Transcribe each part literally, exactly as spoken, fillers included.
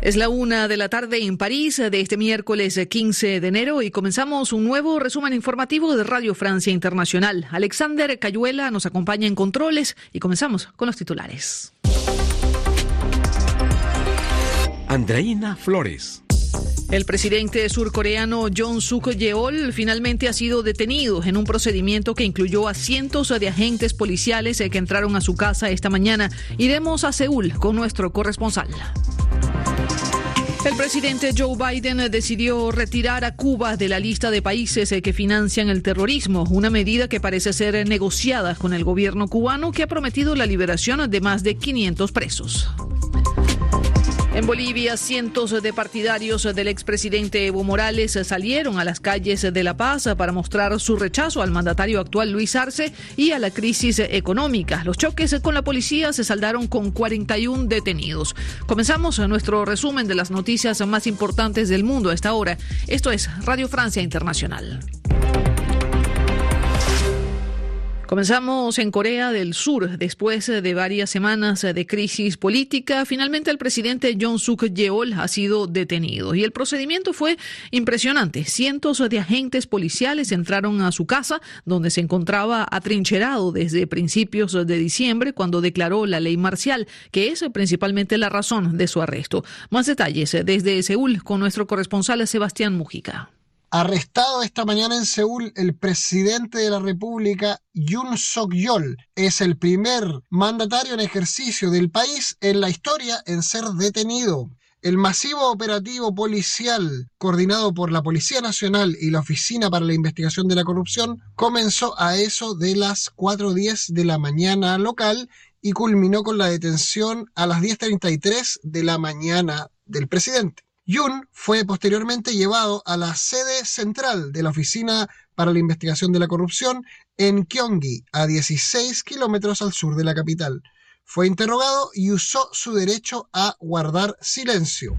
Es la una de la tarde en París de este miércoles quince de enero y comenzamos un nuevo resumen informativo de Radio Francia Internacional. Alexander Cayuela nos acompaña en controles y comenzamos con los titulares. Andreina Flores. El presidente surcoreano Yoon Suk Yeol finalmente ha sido detenido en un procedimiento que incluyó a cientos de agentes policiales que entraron a su casa esta mañana. Iremos a Seúl con nuestro corresponsal. El presidente Joe Biden decidió retirar a Cuba de la lista de países que financian el terrorismo, una medida que parece ser negociada con el gobierno cubano, que ha prometido la liberación de más de quinientos presos. En Bolivia, cientos de partidarios del expresidente Evo Morales salieron a las calles de La Paz para mostrar su rechazo al mandatario actual Luis Arce y a la crisis económica. Los choques con la policía se saldaron con cuarenta y uno detenidos. Comenzamos nuestro resumen de las noticias más importantes del mundo a esta hora. Esto es Radio Francia Internacional. Comenzamos en Corea del Sur. Después de varias semanas de crisis política, finalmente el presidente Yoon Suk Yeol ha sido detenido. Y el procedimiento fue impresionante. Cientos de agentes policiales entraron a su casa, donde se encontraba atrincherado desde principios de diciembre, cuando declaró la ley marcial, que es principalmente la razón de su arresto. Más detalles desde Seúl con nuestro corresponsal Sebastián Mujica. Arrestado esta mañana en Seúl, el presidente de la República, Yoon Suk Yeol, es el primer mandatario en ejercicio del país en la historia en ser detenido. El masivo operativo policial, coordinado por la Policía Nacional y la Oficina para la Investigación de la Corrupción, comenzó a eso de las cuatro diez de la mañana local y culminó con la detención a las diez treinta y tres de la mañana del presidente. Yoon fue posteriormente llevado a la sede central de la Oficina para la Investigación de la Corrupción en Gyeonggi, a dieciséis kilómetros al sur de la capital. Fue interrogado y usó su derecho a guardar silencio.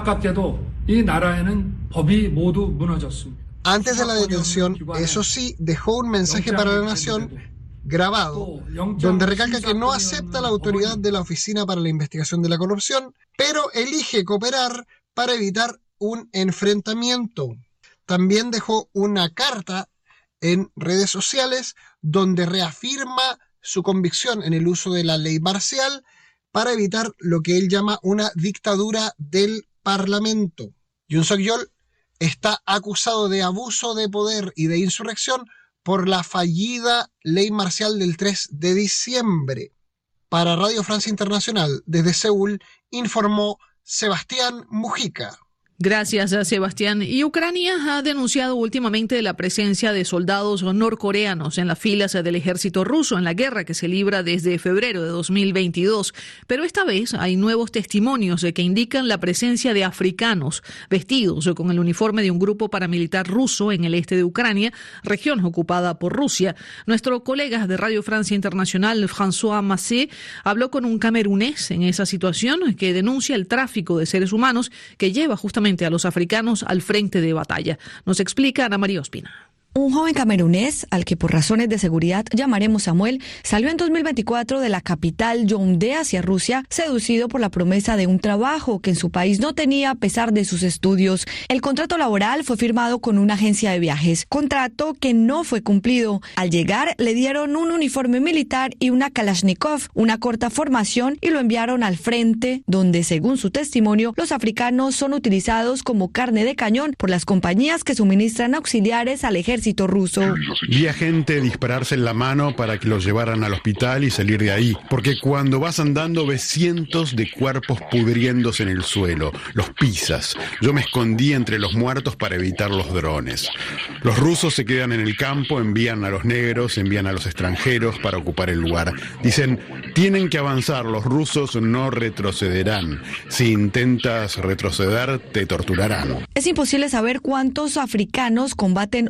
Antes de la detención, eso sí, dejó un mensaje para la nación grabado, donde recalca que no acepta la autoridad de la Oficina para la Investigación de la Corrupción, pero elige cooperar para evitar un enfrentamiento. También dejó una carta en redes sociales donde reafirma su convicción en el uso de la ley marcial para evitar lo que él llama una dictadura del Parlamento. Yoon Suk Yeol está acusado de abuso de poder y de insurrección por la fallida ley marcial del tres de diciembre. Para Radio Francia Internacional, desde Seúl, informó Sebastián Mujica. Gracias, Sebastián. Y Ucrania ha denunciado últimamente la presencia de soldados norcoreanos en las filas del ejército ruso en la guerra que se libra desde febrero de dos mil veintidós. Pero esta vez hay nuevos testimonios que indican la presencia de africanos vestidos con el uniforme de un grupo paramilitar ruso en el este de Ucrania, región ocupada por Rusia. Nuestro colega de Radio Francia Internacional, François Massé, habló con un camerunés en esa situación que denuncia el tráfico de seres humanos que lleva justamente a los africanos al frente de batalla. Nos explica Ana María Ospina. Un joven camerunés, al que por razones de seguridad llamaremos Samuel, salió en dos mil veinticuatro de la capital Yaoundé hacia Rusia, seducido por la promesa de un trabajo que en su país no tenía a pesar de sus estudios. El contrato laboral fue firmado con una agencia de viajes, contrato que no fue cumplido. Al llegar le dieron un uniforme militar y una Kalashnikov, una corta formación, y lo enviaron al frente, donde según su testimonio los africanos son utilizados como carne de cañón por las compañías que suministran auxiliares al ejército ruso. Vi a gente dispararse en la mano para que los llevaran al hospital y salir de ahí, porque cuando vas andando ves cientos de cuerpos pudriéndose en el suelo, los pisas. Yo me escondí entre los muertos para evitar los drones. Los rusos se quedan en el campo, envían a los negros, envían a los extranjeros para ocupar el lugar. Dicen, tienen que avanzar, los rusos no retrocederán. Si intentas retroceder, te torturarán. Es imposible saber cuántos africanos combaten hoy en Ucrania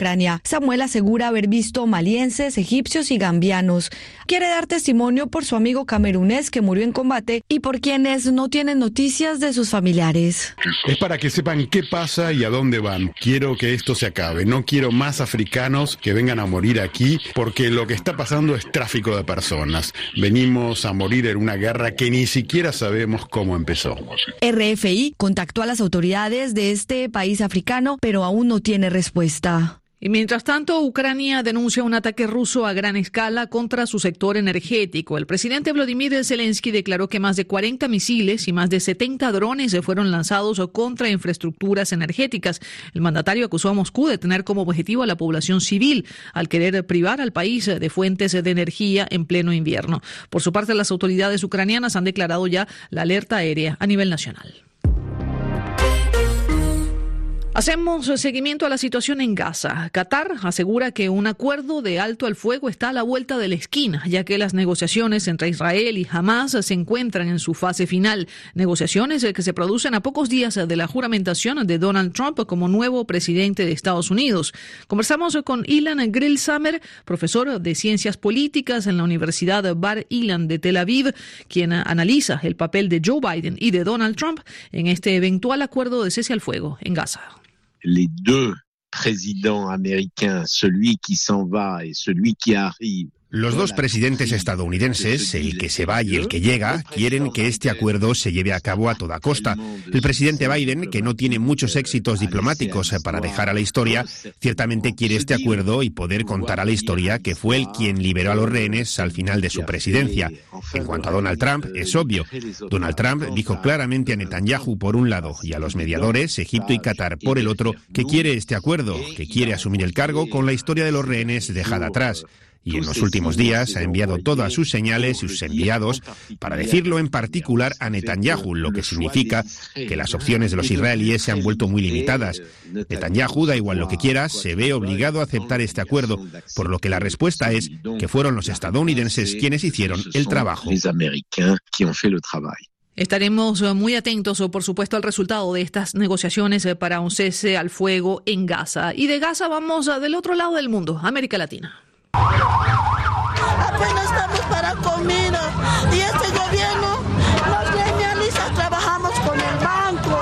Ucrania. Samuel asegura haber visto malienses, egipcios y gambianos. Quiere dar testimonio por su amigo camerunés que murió en combate y por quienes no tienen noticias de sus familiares. Es para que sepan qué pasa y a dónde van. Quiero que esto se acabe. No quiero más africanos que vengan a morir aquí, porque lo que está pasando es tráfico de personas. Venimos a morir en una guerra que ni siquiera sabemos cómo empezó. R F I contactó a las autoridades de este país africano, pero aún no tiene respuesta. Y mientras tanto, Ucrania denuncia un ataque ruso a gran escala contra su sector energético. El presidente Volodymyr Zelensky declaró que más de cuarenta misiles y más de setenta drones se fueron lanzados contra infraestructuras energéticas. El mandatario acusó a Moscú de tener como objetivo a la población civil al querer privar al país de fuentes de energía en pleno invierno. Por su parte, las autoridades ucranianas han declarado ya la alerta aérea a nivel nacional. Hacemos seguimiento a la situación en Gaza. Qatar asegura que un acuerdo de alto al fuego está a la vuelta de la esquina, ya que las negociaciones entre Israel y Hamás se encuentran en su fase final. Negociaciones que se producen a pocos días de la juramentación de Donald Trump como nuevo presidente de Estados Unidos. Conversamos con Ilan Grillsamer, profesor de Ciencias Políticas en la Universidad Bar Ilan de Tel Aviv, quien analiza el papel de Joe Biden y de Donald Trump en este eventual acuerdo de cese al fuego en Gaza. Les deux présidents américains, celui qui s'en va et celui qui arrive. Los dos presidentes estadounidenses, el que se va y el que llega, quieren que este acuerdo se lleve a cabo a toda costa. El presidente Biden, que no tiene muchos éxitos diplomáticos para dejar a la historia, ciertamente quiere este acuerdo y poder contar a la historia que fue él quien liberó a los rehenes al final de su presidencia. En cuanto a Donald Trump, es obvio. Donald Trump dijo claramente a Netanyahu por un lado y a los mediadores, Egipto y Qatar por el otro, que quiere este acuerdo, que quiere asumir el cargo con la historia de los rehenes dejada atrás. Y en los últimos días ha enviado todas sus señales y sus enviados para decirlo en particular a Netanyahu, lo que significa que las opciones de los israelíes se han vuelto muy limitadas. Netanyahu, da igual lo que quiera, se ve obligado a aceptar este acuerdo, por lo que la respuesta es que fueron los estadounidenses quienes hicieron el trabajo. Estaremos muy atentos, por supuesto, al resultado de estas negociaciones para un cese al fuego en Gaza. Y de Gaza vamos del otro lado del mundo, América Latina. Apenas estamos para comida y este gobierno nos realiza, trabajamos con el banco.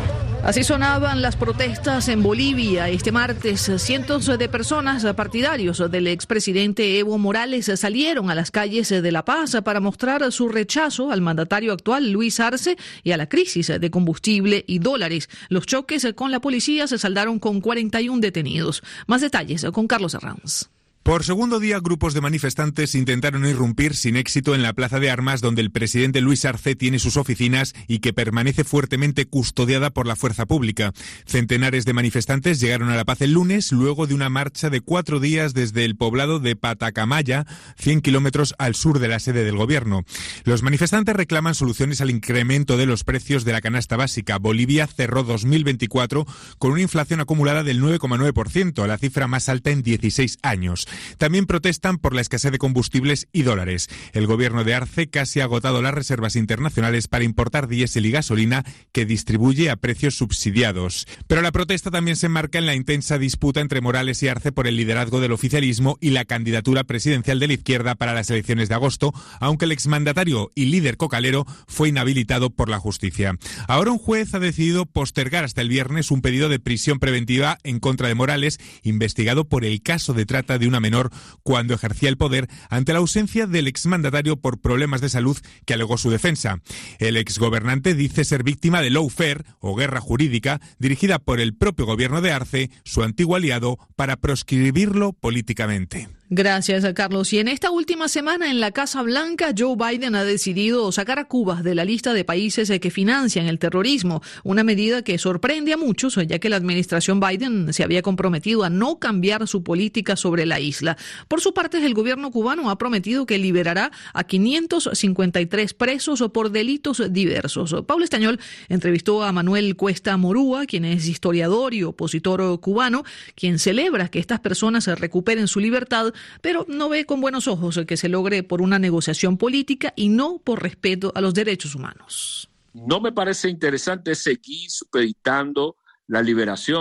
Así sonaban las protestas en Bolivia este martes. Cientos de personas partidarios del expresidente Evo Morales salieron a las calles de La Paz para mostrar su rechazo al mandatario actual Luis Arce y a la crisis de combustible y dólares. Los choques con la policía se saldaron con cuarenta y uno detenidos. Más detalles con Carlos Herranz. Por segundo día, grupos de manifestantes intentaron irrumpir sin éxito en la Plaza de Armas, donde el presidente Luis Arce tiene sus oficinas y que permanece fuertemente custodiada por la fuerza pública. Centenares de manifestantes llegaron a La Paz el lunes, luego de una marcha de cuatro días desde el poblado de Patacamaya, cien kilómetros al sur de la sede del gobierno. Los manifestantes reclaman soluciones al incremento de los precios de la canasta básica. Bolivia cerró dos mil veinticuatro con una inflación acumulada del nueve coma nueve por ciento, la cifra más alta en dieciséis años. También protestan por la escasez de combustibles y dólares. El gobierno de Arce casi ha agotado las reservas internacionales para importar diésel y gasolina que distribuye a precios subsidiados. Pero la protesta también se enmarca en la intensa disputa entre Morales y Arce por el liderazgo del oficialismo y la candidatura presidencial de la izquierda para las elecciones de agosto, aunque el exmandatario y líder cocalero fue inhabilitado por la justicia. Ahora un juez ha decidido postergar hasta el viernes un pedido de prisión preventiva en contra de Morales, investigado por el caso de trata de una menor cuando ejercía el poder ante la ausencia del exmandatario por problemas de salud que alegó su defensa. El exgobernante dice ser víctima de lawfare o guerra jurídica dirigida por el propio gobierno de Arce, su antiguo aliado, para proscribirlo políticamente. Gracias, Carlos. Y en esta última semana en la Casa Blanca, Joe Biden ha decidido sacar a Cuba de la lista de países que financian el terrorismo, una medida que sorprende a muchos, ya que la administración Biden se había comprometido a no cambiar su política sobre la isla. Por su parte, el gobierno cubano ha prometido que liberará a quinientos cincuenta y tres presos por delitos diversos. Paula Estañol entrevistó a Manuel Cuesta Morúa, quien es historiador y opositor cubano, quien celebra que estas personas recuperen su libertad, pero no ve con buenos ojos que se logre por una negociación política y no por respeto a los derechos humanos. No me parece interesante seguir supeditando la liberación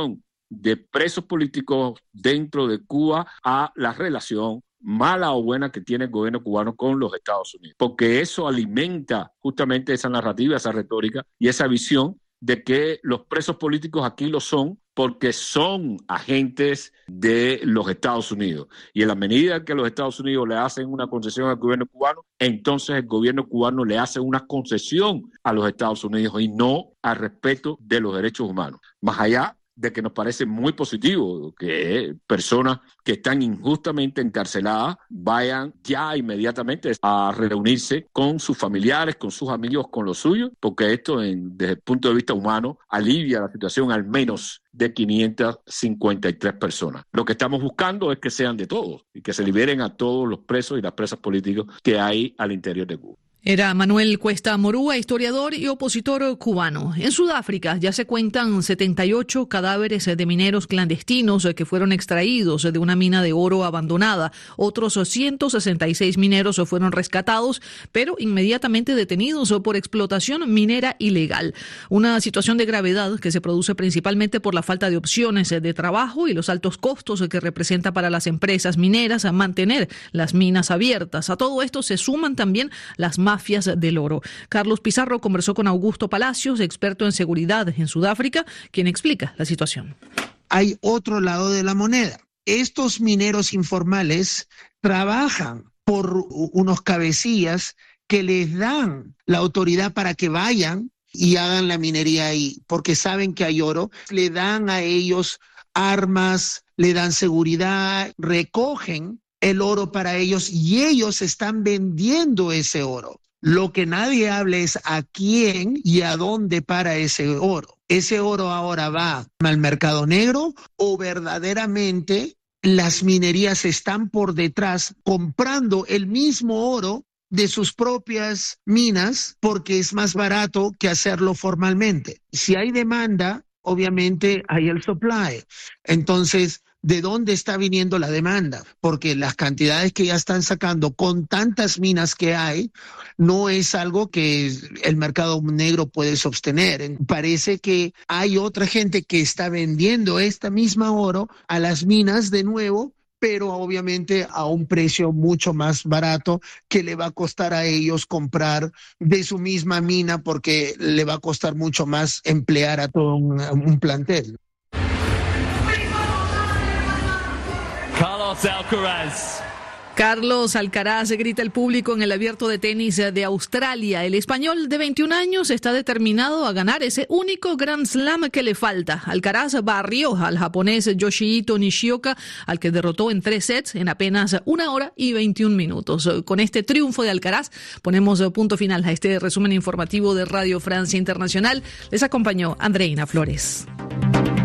de presos políticos dentro de Cuba a la relación mala o buena que tiene el gobierno cubano con los Estados Unidos, porque eso alimenta justamente esa narrativa, esa retórica y esa visión de que los presos políticos aquí lo son porque son agentes de los Estados Unidos. Y en la medida que los Estados Unidos le hacen una concesión al gobierno cubano, entonces el gobierno cubano le hace una concesión a los Estados Unidos y no al respeto de los derechos humanos. Más allá de que nos parece muy positivo que personas que están injustamente encarceladas vayan ya inmediatamente a reunirse con sus familiares, con sus amigos, con los suyos, porque esto en, desde el punto de vista humano alivia la situación al menos de quinientas cincuenta y tres personas. Lo que estamos buscando es que sean de todos y que se liberen a todos los presos y las presas políticos que hay al interior de Cuba. Era Manuel Cuesta Morúa, historiador y opositor cubano. En Sudáfrica ya se cuentan setenta y ocho cadáveres de mineros clandestinos que fueron extraídos de una mina de oro abandonada. Otros ciento sesenta y seis mineros fueron rescatados, pero inmediatamente detenidos por explotación minera ilegal. Una situación de gravedad que se produce principalmente por la falta de opciones de trabajo y los altos costos que representa para las empresas mineras mantener las minas abiertas. A todo esto se suman también las mafias del oro. Carlos Pizarro conversó con Augusto Palacios, experto en seguridad en Sudáfrica, quien explica la situación. Hay otro lado de la moneda. Estos mineros informales trabajan por unos cabecillas que les dan la autoridad para que vayan y hagan la minería ahí, porque saben que hay oro. Le dan a ellos armas, le dan seguridad, recogen el oro para ellos y ellos están vendiendo ese oro. Lo que nadie habla es a quién y a dónde para ese oro. ¿Ese oro ahora va al mercado negro o verdaderamente las minerías están por detrás comprando el mismo oro de sus propias minas porque es más barato que hacerlo formalmente? Si hay demanda, obviamente hay el supply. Entonces, ¿de dónde está viniendo la demanda? Porque las cantidades que ya están sacando con tantas minas que hay, no es algo que el mercado negro puede sostener. Parece que hay otra gente que está vendiendo esta misma oro a las minas de nuevo, pero obviamente a un precio mucho más barato que le va a costar a ellos comprar de su misma mina porque le va a costar mucho más emplear a todo un, un plantel. Carlos Alcaraz. Carlos Alcaraz, grita el público en el Abierto de Tenis de Australia. El español de veintiún años está determinado a ganar ese único Grand Slam que le falta. Alcaraz barrió al japonés Yoshihito Nishioka, al que derrotó en tres sets en apenas una hora y veintiún minutos. Con este triunfo de Alcaraz ponemos punto final a este resumen informativo de Radio Francia Internacional. Les acompañó Andreina Flores.